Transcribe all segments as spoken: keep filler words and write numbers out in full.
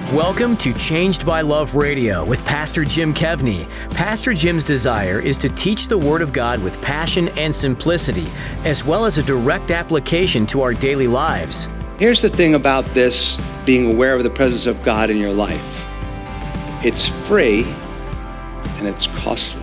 Welcome to Changed by Love Radio with Pastor Jim Kevney. Pastor Jim's desire is to teach the Word of God with passion and simplicity, as well as a direct application to our daily lives. Here's the thing about this, being aware of the presence of God in your life. It's free and it's costly.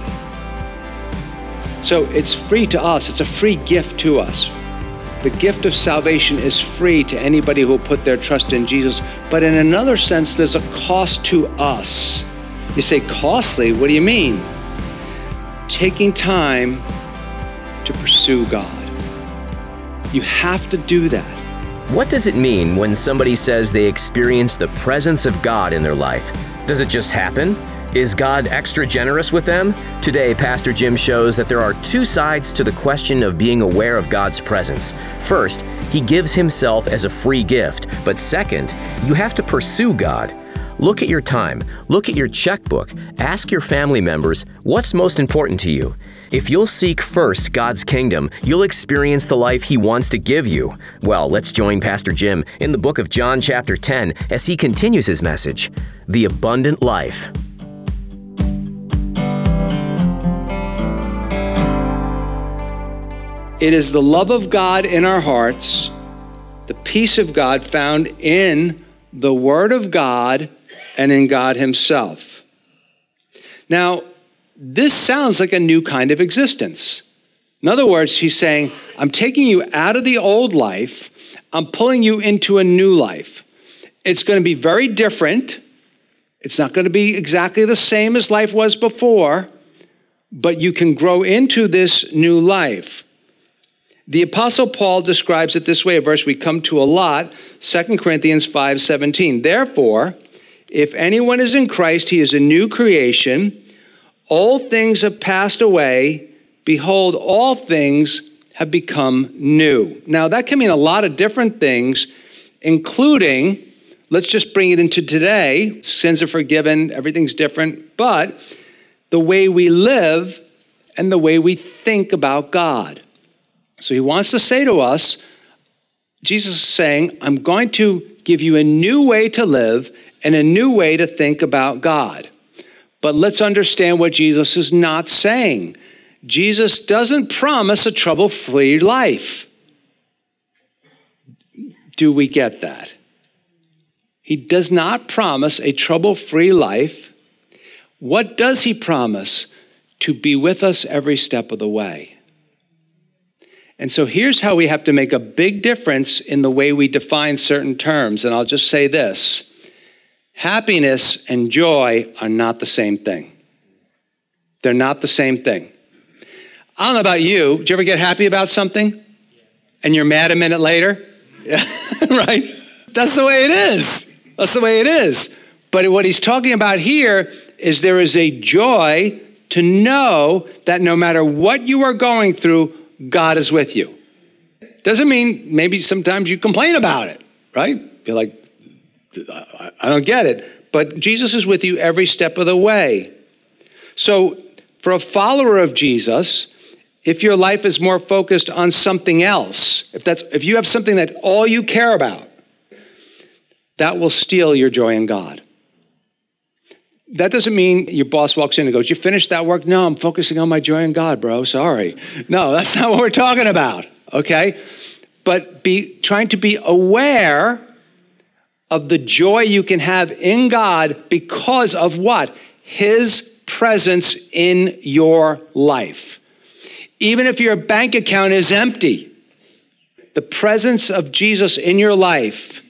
So it's free to us. It's a free gift to us. The gift of salvation is free to anybody who will put their trust in Jesus. But in another sense, there's a cost to us. You say, costly? What do you mean? Taking time to pursue God. You have to do that. What does it mean when somebody says they experience the presence of God in their life? Does it just happen? Is God extra generous with them? Today, Pastor Jim shows that there are two sides to the question of being aware of God's presence. First, He gives Himself as a free gift. But second, you have to pursue God. Look at your time. Look at your checkbook. Ask your family members, what's most important to you? If you'll seek first God's kingdom, you'll experience the life He wants to give you. Well, let's join Pastor Jim in the book of John chapter ten as he continues his message, The Abundant Life. It is the love of God in our hearts, the peace of God found in the Word of God and in God Himself. Now, this sounds like a new kind of existence. In other words, He's saying, I'm taking you out of the old life, I'm pulling you into a new life. It's going to be very different. It's not going to be exactly the same as life was before, but you can grow into this new life. The Apostle Paul describes it this way, a verse we come to a lot, Second Corinthians five seventeen. Therefore, if anyone is in Christ, he is a new creation. Old things have passed away. Behold, all things have become new. Now, that can mean a lot of different things, including, let's just bring it into today. Sins are forgiven. Everything's different. But the way we live and the way we think about God. So He wants to say to us, Jesus is saying, I'm going to give you a new way to live and a new way to think about God. But let's understand what Jesus is not saying. Jesus doesn't promise a trouble-free life. Do we get that? He does not promise a trouble-free life. What does He promise? To be with us every step of the way. And so here's how we have to make a big difference in the way we define certain terms. And I'll just say this. Happiness and joy are not the same thing. They're not the same thing. I don't know about you. Did you ever get happy about something? And you're mad a minute later? Yeah, right? That's the way it is. That's the way it is. But what he's talking about here is there is a joy to know that no matter what you are going through, God is with you. Doesn't mean maybe sometimes you complain about it, right? You're like, I don't get it. But Jesus is with you every step of the way. So for a follower of Jesus, if your life is more focused on something else, if that's if you have something that all you care about, that will steal your joy in God. That doesn't mean your boss walks in and goes, you finished that work? No, I'm focusing on my joy in God, bro. Sorry. No, that's not what we're talking about, okay? But be trying to be aware of the joy you can have in God because of what? His presence in your life. Even if your bank account is empty, the presence of Jesus in your life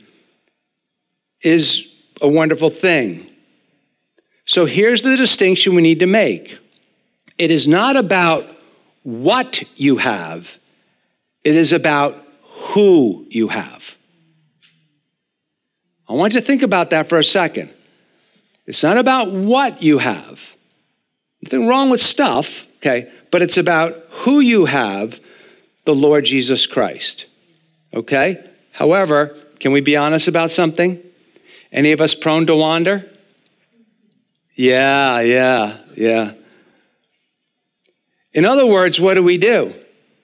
is a wonderful thing. So here's the distinction we need to make. It is not about what you have. It is about who you have. I want you to think about that for a second. It's not about what you have. Nothing wrong with stuff, okay? But it's about who you have, the Lord Jesus Christ, okay? However, can we be honest about something? Any of us prone to wander? Yeah, yeah, yeah. In other words, what do we do?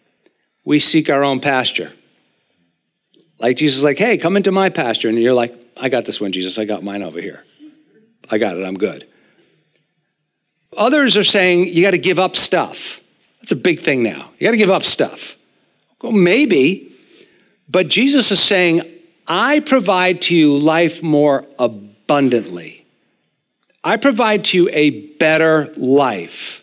We seek our own pasture. Like Jesus is like, hey, come into my pasture. And you're like, I got this one, Jesus. I got mine over here. I got it. I'm good. Others are saying you got to give up stuff. That's a big thing now. You got to give up stuff. Well, maybe, but Jesus is saying, I provide to you life more abundantly. I provide to you a better life.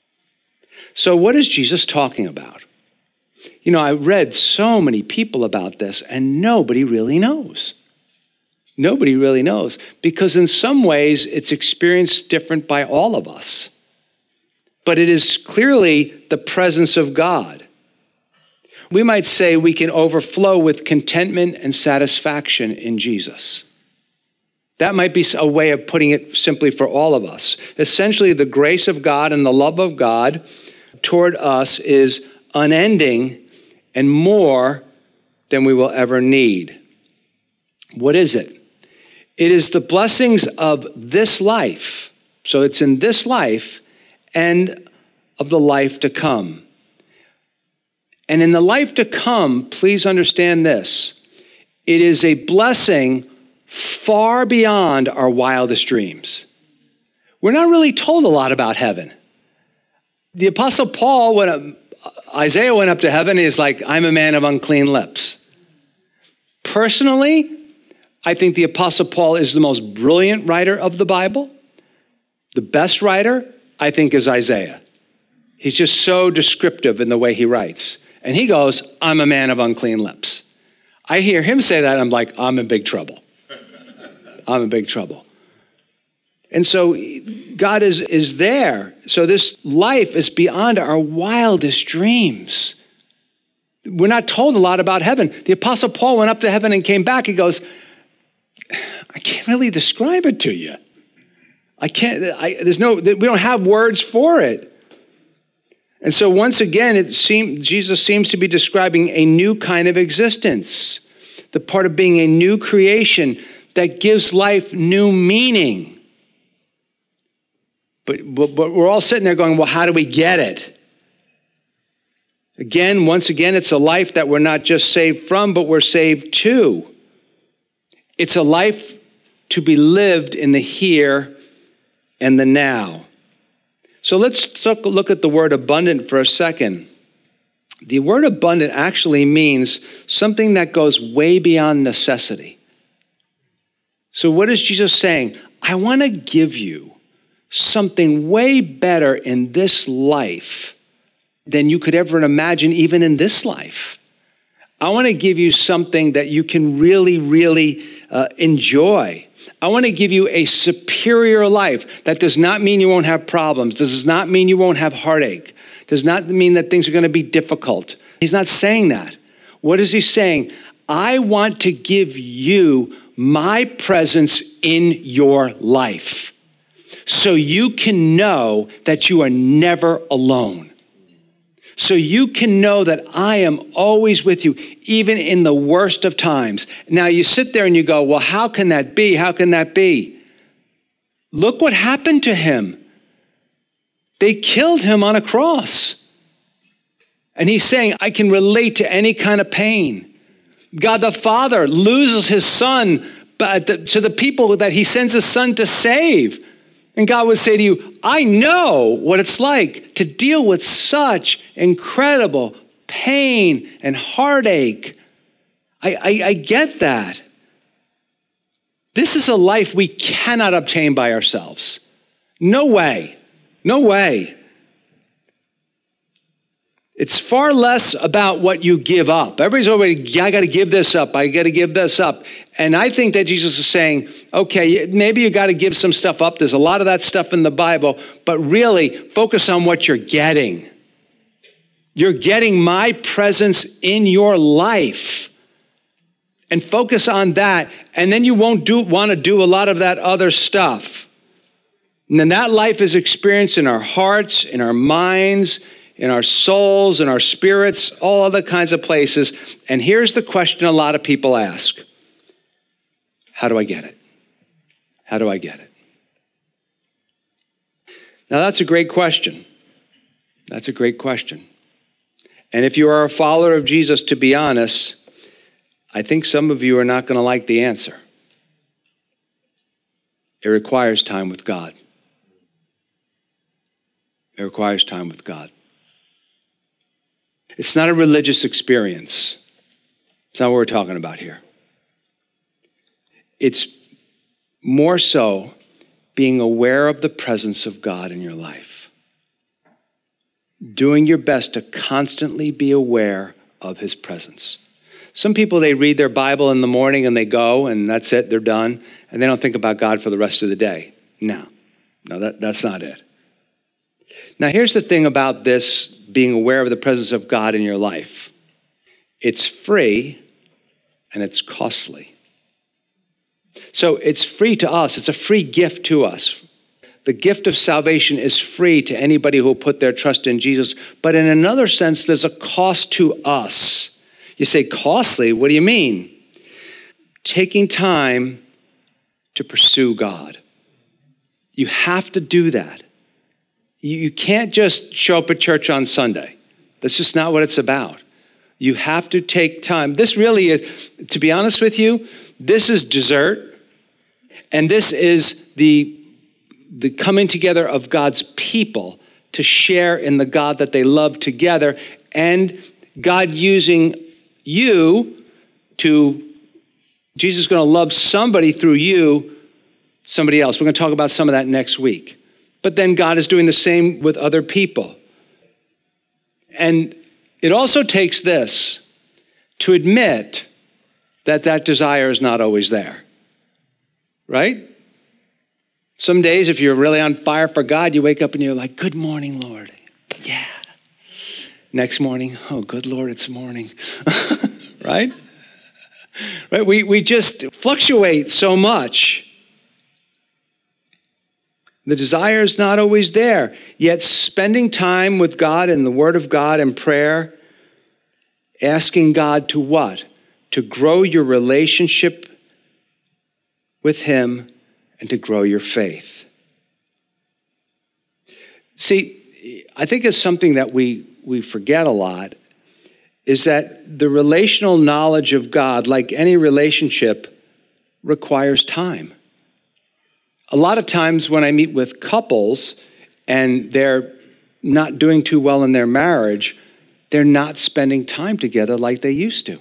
So what is Jesus talking about? You know, I read so many people about this and nobody really knows. Nobody really knows because in some ways it's experienced different by all of us. But it is clearly the presence of God. We might say we can overflow with contentment and satisfaction in Jesus. That might be a way of putting it simply for all of us. Essentially, the grace of God and the love of God toward us is unending and more than we will ever need. What is it? It is the blessings of this life. So it's in this life and of the life to come. And in the life to come, please understand this. It is a blessing far beyond our wildest dreams. We're not really told a lot about heaven. The Apostle Paul, when Isaiah went up to heaven, he's like, I'm a man of unclean lips. Personally, I think the Apostle Paul is the most brilliant writer of the Bible. The best writer, I think, is Isaiah. He's just so descriptive in the way he writes. And he goes, I'm a man of unclean lips. I hear him say that, I'm like, I'm in big trouble. I'm in big trouble. And so God is, is there. So this life is beyond our wildest dreams. We're not told a lot about heaven. The Apostle Paul went up to heaven and came back. He goes, I can't really describe it to you. I can't, I, there's no, we don't have words for it. And so once again, it seems, Jesus seems to be describing a new kind of existence, the part of being a new creation that gives life new meaning. But, but, but we're all sitting there going, well, how do we get it? Again, once again, it's a life that we're not just saved from, but we're saved to. It's a life to be lived in the here and the now. So let's take a look at the word abundant for a second. The word abundant actually means something that goes way beyond necessity. So what is Jesus saying? I want to give you something way better in this life than you could ever imagine, even in this life. I want to give you something that you can really, really uh, enjoy. I want to give you a superior life. That does not mean you won't have problems. Does not mean you won't have heartache. Does not mean that things are going to be difficult. He's not saying that. What is he saying? I want to give you my presence in your life so you can know that you are never alone. So you can know that I am always with you, even in the worst of times. Now you sit there and you go, well, how can that be? How can that be? Look what happened to him. They killed him on a cross. And he's saying, I can relate to any kind of pain. God the Father loses his son to the people that he sends his son to save. And God would say to you, I know what it's like to deal with such incredible pain and heartache. I, I, I get that. This is a life we cannot obtain by ourselves. No way. No way. It's far less about what you give up. Everybody's already, I got to give this up. I got to give this up. And I think that Jesus is saying, okay, maybe you got to give some stuff up. There's a lot of that stuff in the Bible, but really focus on what you're getting. You're getting my presence in your life. And focus on that. And then you won't do want to do a lot of that other stuff. And then that life is experienced in our hearts, in our minds, in our souls, in our spirits, all other kinds of places. And here's the question a lot of people ask. How do I get it? How do I get it? Now that's a great question. That's a great question. And if you are a follower of Jesus, to be honest, I think some of you are not going to like the answer. It requires time with God. It requires time with God. It's not a religious experience. It's not what we're talking about here. It's more so being aware of the presence of God in your life. Doing your best to constantly be aware of his presence. Some people, they read their Bible in the morning and they go and that's it, they're done. And they don't think about God for the rest of the day. No, no, that, that's not it. Now, here's the thing about this being aware of the presence of God in your life. It's free and it's costly. So it's free to us. It's a free gift to us. The gift of salvation is free to anybody who will put their trust in Jesus. But in another sense, there's a cost to us. You say, costly? What do you mean? Taking time to pursue God. You have to do that. You can't just show up at church on Sunday. That's just not what it's about. You have to take time. This really is, to be honest with you, this is dessert. And this is the, the coming together of God's people to share in the God that they love together, and God using you to, Jesus is going to love somebody through you, somebody else. We're going to talk about some of that next week. But then God is doing the same with other people. And it also takes this to admit that that desire is not always there. Right? Some days, if you're really on fire for God, you wake up and you're like, good morning, Lord. Yeah. Next morning, oh, good Lord, it's morning. Right? Right? We, we just fluctuate so much. The desire is not always there. Yet spending time with God and the Word of God and prayer, asking God to what? To grow your relationship with him and to grow your faith. See, I think it's something that we, we forget a lot, is that the relational knowledge of God, like any relationship, requires time. A lot of times when I meet with couples and they're not doing too well in their marriage, they're not spending time together like they used to.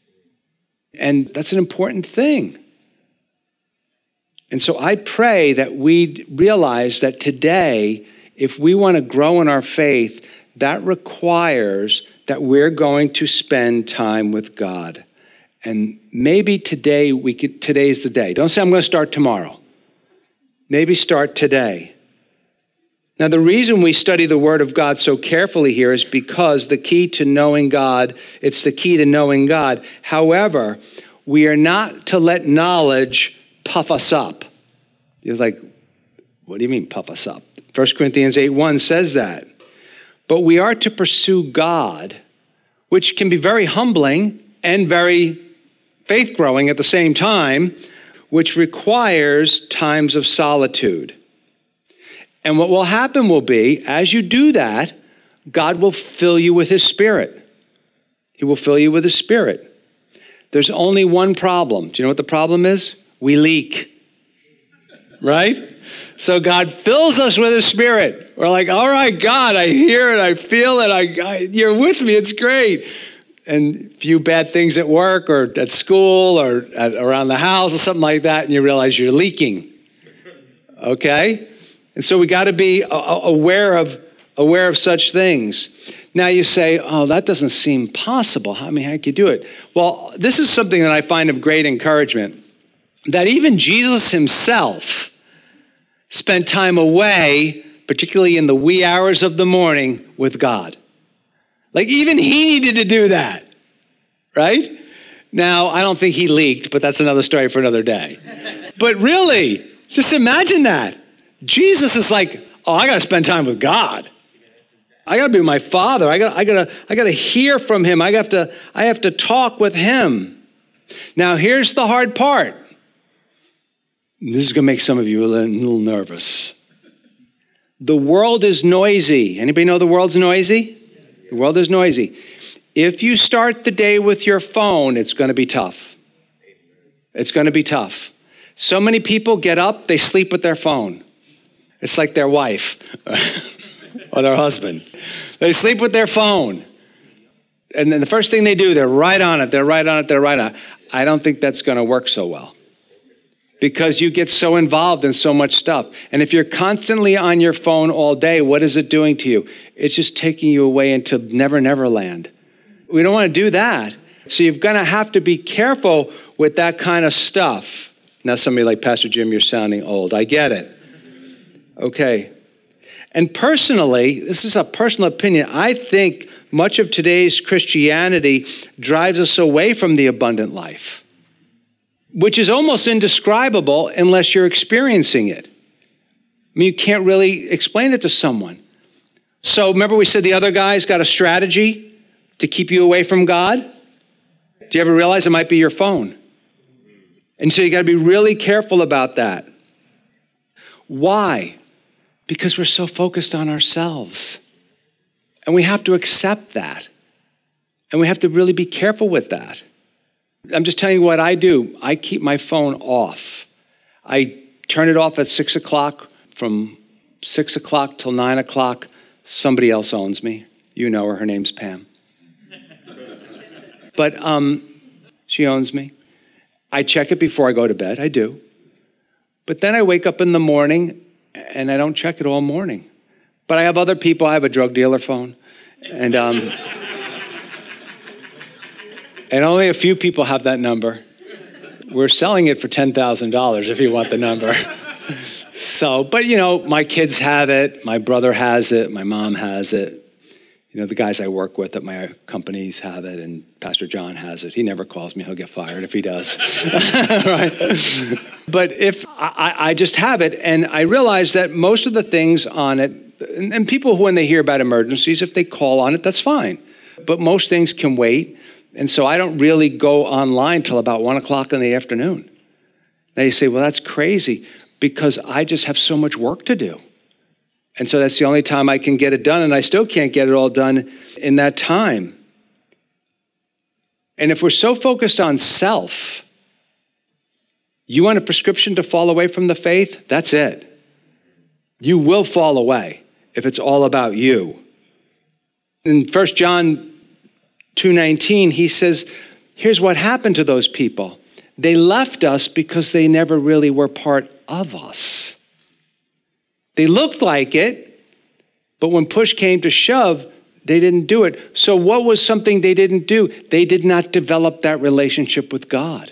And that's an important thing. And so I pray that we realize that today, if we want to grow in our faith, that requires that we're going to spend time with God. And maybe today we could, today's the day. Don't say I'm going to start tomorrow. Maybe start today. Now, the reason we study the Word of God so carefully here is because the key to knowing God, it's the key to knowing God. However, we are not to let knowledge puff us up. You're like, what do you mean puff us up? First Corinthians eight one says that. But we are to pursue God, which can be very humbling and very faith-growing at the same time, which requires times of solitude. And what will happen will be, as you do that, God will fill you with his Spirit. He will fill you with his Spirit. There's only one problem. Do you know what the problem is? We leak. Right? So God fills us with his Spirit. We're like, all right, God, I hear it, I feel it, I, I you're with me, it's great. And a few bad things at work or at school or at, around the house or something like that, and you realize you're leaking. Okay? And so we got to be aware of aware of such things. Now you say, oh, that doesn't seem possible. How, I mean, how can you do it? Well, this is something that I find of great encouragement, that even Jesus himself spent time away, particularly in the wee hours of the morning, with God. Like even he needed to do that, right? Now, I don't think he leaked, but that's another story for another day. But really, just imagine that. Jesus is like, oh, I got to spend time with God. I got to be with my Father. I got, I got to, I got to hear from him. I have to, I have to talk with him. Now, here's the hard part. This is going to make some of you a little, a little nervous. The world is noisy. Anybody know the world's noisy? The world is noisy. If you start the day with your phone, it's going to be tough. It's going to be tough. So many people get up, they sleep with their phone. It's like their wife or their husband. They sleep with their phone. And then the first thing they do, they're right on it, they're right on it, they're right on it. I don't think that's going to work so well because you get so involved in so much stuff. And if you're constantly on your phone all day, what is it doing to you? It's just taking you away into never, never land. We don't want to do that. So you're going to have to be careful with that kind of stuff. Now somebody like, Pastor Jim, you're sounding old. I get it. Okay. And personally, this is a personal opinion, I think much of today's Christianity drives us away from the abundant life, which is almost indescribable unless you're experiencing it. I mean, you can't really explain it to someone. So remember we said the other guy's got a strategy to keep you away from God? Do you ever realize it might be your phone? And so you got to be really careful about that. Why? Because we're so focused on ourselves. And we have to accept that. And we have to really be careful with that. I'm just telling you what I do. I keep my phone off. I turn it off at six o'clock. From six o'clock till nine o'clock, somebody else owns me. You know her. Her name's Pam. But um, she owns me. I check it before I go to bed. I do. But then I wake up in the morning and I don't check it all morning. But I have other people. I have a drug dealer phone. And um, and only a few people have that number. We're selling it for ten thousand dollars if you want the number. So, but you know, my kids have it. My brother has it. My mom has it. You know, the guys I work with at my companies have it, and Pastor John has it. He never calls me. He'll get fired if he does. Right? But if I, I just have it, and I realize that most of the things on it, and, and people, who, when they hear about emergencies, if they call on it, that's fine. But most things can wait, and so I don't really go online till about one o'clock in the afternoon. Now you say, well, that's crazy, because I just have so much work to do. And so that's the only time I can get it done, and I still can't get it all done in that time. And if we're so focused on self, you want a prescription to fall away from the faith? That's it. You will fall away if it's all about you. In First John two nineteen, he says, here's what happened to those people. They left us because they never really were part of us. They looked like it, but when push came to shove, they didn't do it. So what was something they didn't do? They did not develop that relationship with God.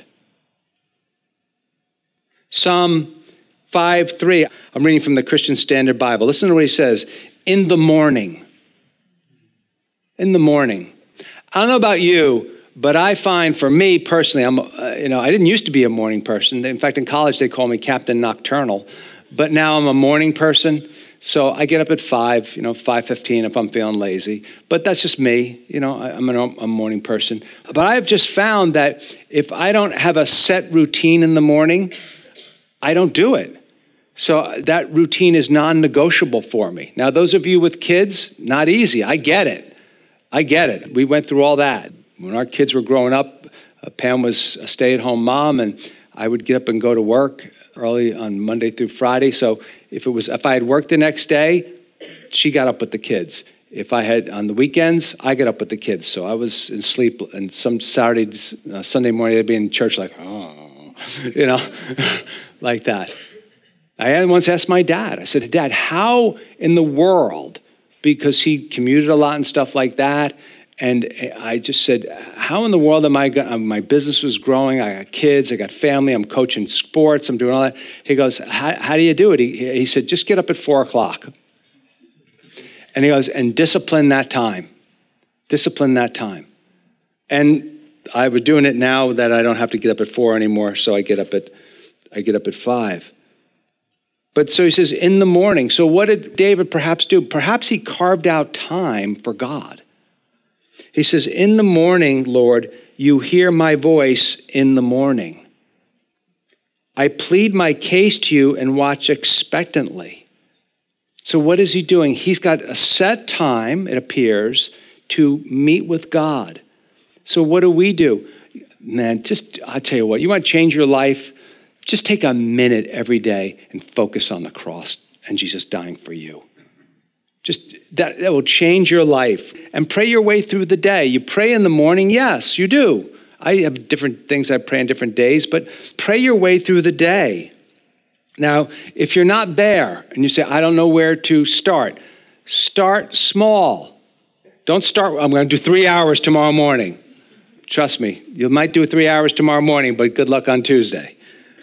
Psalm five three, I'm reading from the Christian Standard Bible. Listen to what he says. In the morning. In the morning. I don't know about you, but I find for me personally, I'm, uh, you know, I didn't used to be a morning person. In fact, in college, they called me Captain Nocturnal. But now I'm a morning person, so I get up at five, you know, five fifteen if I'm feeling lazy. But that's just me, you know, I'm a morning person. But I've just found that if I don't have a set routine in the morning, I don't do it. So that routine is non-negotiable for me. Now, those of you with kids, not easy. I get it. I get it. We went through all that. When our kids were growing up, uh, Pam was a stay-at-home mom, and I would get up and go to work early on Monday through Friday. So if it was, if I had worked the next day, she got up with the kids. If I had on the weekends, I got up with the kids. So I was in sleep, and some Saturdays, uh, Sunday morning, I'd be in church like, oh, you know, like that. I once asked my dad, I said, Dad, how in the world, because he commuted a lot and stuff like that, and I just said, how in the world am I going? My business was growing. I got kids. I got family. I'm coaching sports. I'm doing all that. He goes, how, how do you do it? He, he said, just get up at four o'clock. And he goes, and discipline that time. Discipline that time. And I was doing it now that I don't have to get up at four anymore. So I get up at, I get up at five. But so he says, in the morning. So what did David perhaps do? Perhaps he carved out time for God. He says, in the morning, Lord, you hear my voice in the morning. I plead my case to you and watch expectantly. So what is he doing? He's got a set time, it appears, to meet with God. So what do we do? Man, just, I'll tell you what, you want to change your life? Just take a minute every day and focus on the cross and Jesus dying for you. Just that, that will change your life. And pray your way through the day. You pray in the morning? Yes, you do. I have different things I pray on different days, but pray your way through the day. Now, if you're not there and you say, I don't know where to start, start small. Don't start, I'm going to do three hours tomorrow morning. Trust me, you might do three hours tomorrow morning, but good luck on Tuesday.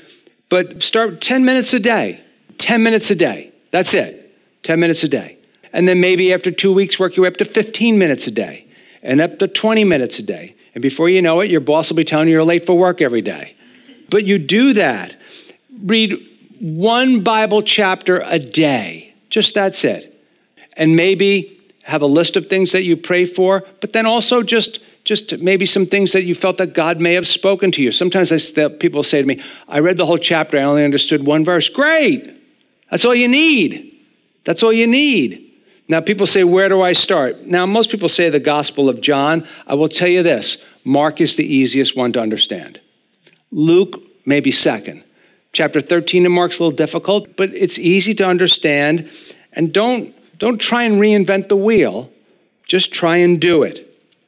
But start ten minutes a day. ten minutes a day. That's it. ten minutes a day. And then maybe after two weeks, work your way up to fifteen minutes a day and up to twenty minutes a day. And before you know it, your boss will be telling you you're late for work every day. But you do that. Read one Bible chapter a day. Just that's it. And maybe have a list of things that you pray for, but then also just Just maybe some things that you felt that God may have spoken to you. Sometimes I, people say to me, I read the whole chapter, I only understood one verse. Great. That's all you need. That's all you need. Now, people say, where do I start? Now, most people say the Gospel of John. I will tell you this. Mark is the easiest one to understand. Luke, maybe second. Chapter thirteen in Mark's a little difficult, but it's easy to understand. And don't, don't try and reinvent the wheel. Just try and do it.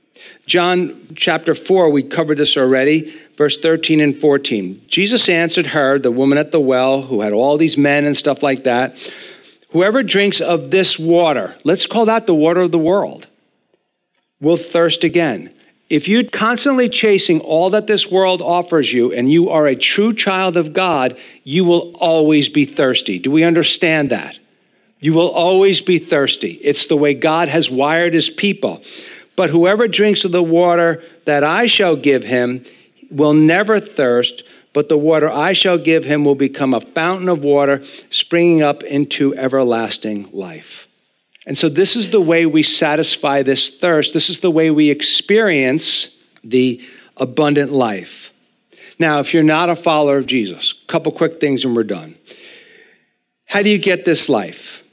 John chapter four, we covered this already, verse thirteen and fourteen. Jesus answered her, the woman at the well, who had all these men and stuff like that, whoever drinks of this water, let's call that the water of the world, will thirst again. If you're constantly chasing all that this world offers you and you are a true child of God, you will always be thirsty. Do we understand that? You will always be thirsty. It's the way God has wired his people. But whoever drinks of the water that I shall give him will never thirst, but the water I shall give him will become a fountain of water springing up into everlasting life. And so this is the way we satisfy this thirst. This is the way we experience the abundant life. Now, if you're not a follower of Jesus, a couple quick things and we're done. How do you get this life?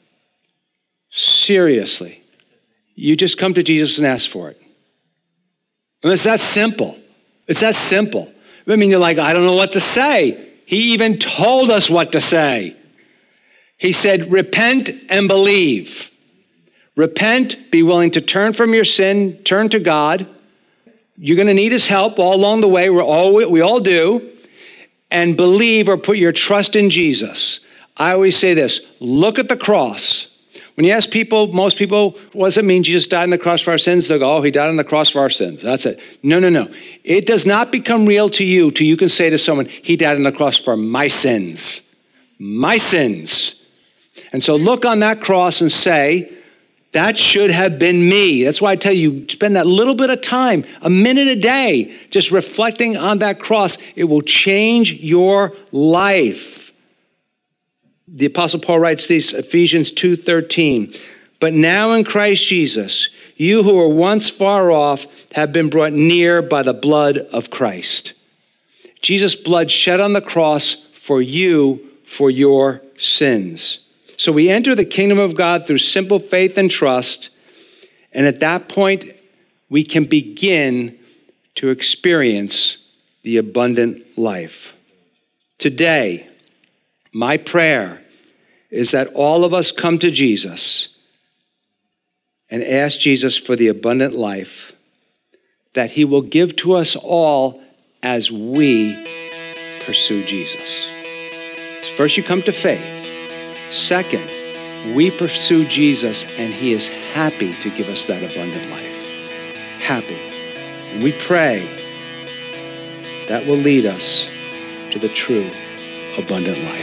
Seriously. You just come to Jesus and ask for it. And it's that simple. It's that simple. I mean, you're like, I don't know what to say. He even told us what to say. He said, repent and believe. Repent, be willing to turn from your sin, turn to God. You're going to need his help all along the way. We're all, we all do. And believe or put your trust in Jesus. I always say this, look at the cross. When you ask people, most people, what does it mean Jesus died on the cross for our sins? They'll go, oh, he died on the cross for our sins. That's it. No, no, no. It does not become real to you till you can say to someone, he died on the cross for my sins. My sins. And so look on that cross and say, that should have been me. That's why I tell you, spend that little bit of time, a minute a day, just reflecting on that cross. It will change your life. The Apostle Paul writes these, Ephesians two thirteen. But now in Christ Jesus, you who were once far off have been brought near by the blood of Christ. Jesus' blood shed on the cross for you, for your sins. So we enter the kingdom of God through simple faith and trust. And at that point, we can begin to experience the abundant life. Today, my prayer is that all of us come to Jesus and ask Jesus for the abundant life that he will give to us all as we pursue Jesus. First, you come to faith. Second, we pursue Jesus and he is happy to give us that abundant life. Happy. And we pray that will lead us to the true abundant life.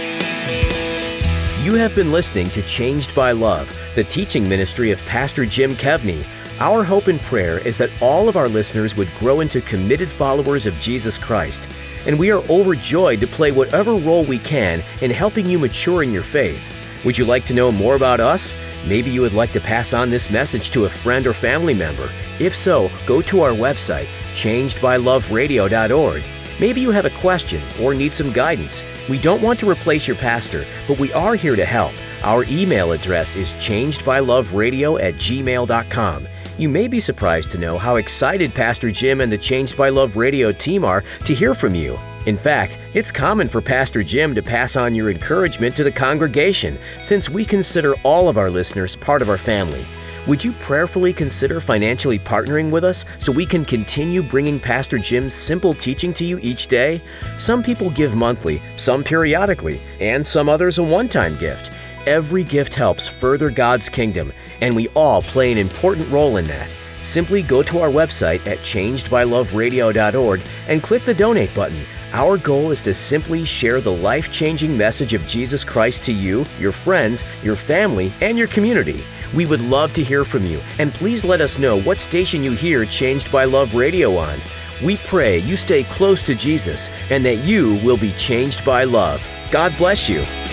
You have been listening to Changed by Love, the teaching ministry of Pastor Jim Kevney. Our hope and prayer is that all of our listeners would grow into committed followers of Jesus Christ, and we are overjoyed to play whatever role we can in helping you mature in your faith. Would you like to know more about us? Maybe you would like to pass on this message to a friend or family member. If so, go to our website, changed by love radio dot org. Maybe you have a question or need some guidance. We don't want to replace your pastor, but we are here to help. Our email address is changed by love radio at gmail dot com. You may be surprised to know how excited Pastor Jim and the Changed by Love Radio team are to hear from you. In fact, it's common for Pastor Jim to pass on your encouragement to the congregation, since we consider all of our listeners part of our family. Would you prayerfully consider financially partnering with us so we can continue bringing Pastor Jim's simple teaching to you each day? Some people give monthly, some periodically, and some others a one-time gift. Every gift helps further God's kingdom, and we all play an important role in that. Simply go to our website at changed by love radio dot org and click the donate button. Our goal is to simply share the life-changing message of Jesus Christ to you, your friends, your family, and your community. We would love to hear from you, and please let us know what station you hear Changed by Love Radio on. We pray you stay close to Jesus and that you will be changed by love. God bless you.